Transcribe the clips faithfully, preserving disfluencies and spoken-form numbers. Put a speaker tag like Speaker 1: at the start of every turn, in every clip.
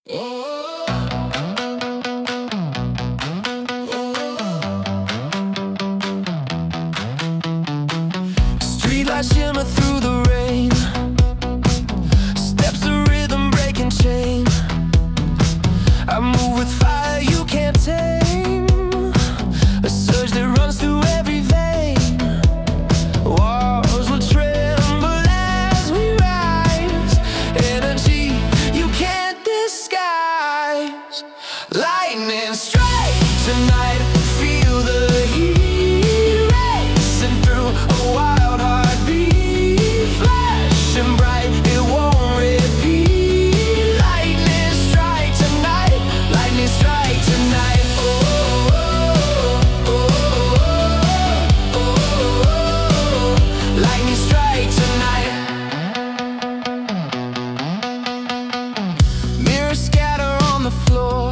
Speaker 1: Streetlights shimmer through the rain, steps of rhythm breaking chain. I move with fire you can't tame, a surge that runs through every vein. Walls will tremble as we rise, energy you can't disguise. Lightning strike tonight, feel the heat racing through a wild heartbeat, flashing bright, it won't repeat. Lightning strike tonight, lightning strike tonight. Oh, oh, oh, oh, oh, oh. Lightning strike tonight. Mirrors scatter on the floor,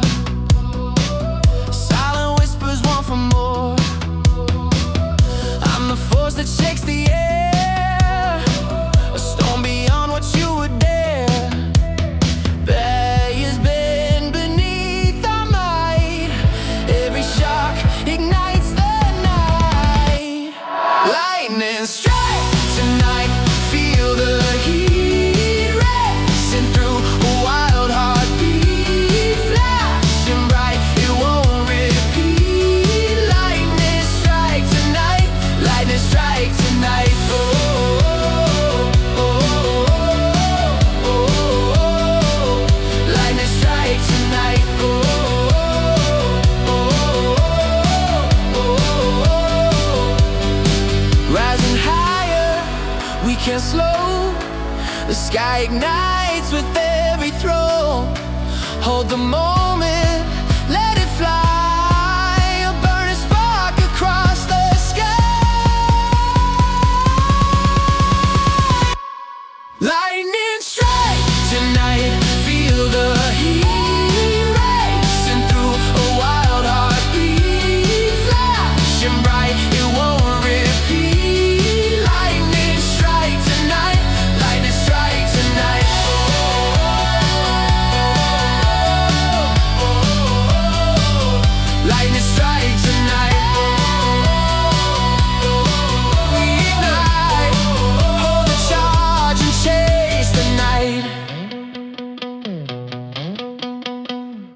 Speaker 1: silent whispers want for more. I'm the force that shakes the air, a storm beyond what you would dare. Barriers bend beneath our might, every shock ignites the night. Lightning strike tonight, feel the heat racing through a wild heartbeat, flashing bright, it won't repeat. Lightning strike tonight, lightning strike tonight. Oh, oh, oh, oh, oh, oh. Lightning strike tonight. Oh, oh, oh, oh, oh. Rising higher, we can't slow. The sky ignites with every throw. Hold the moment.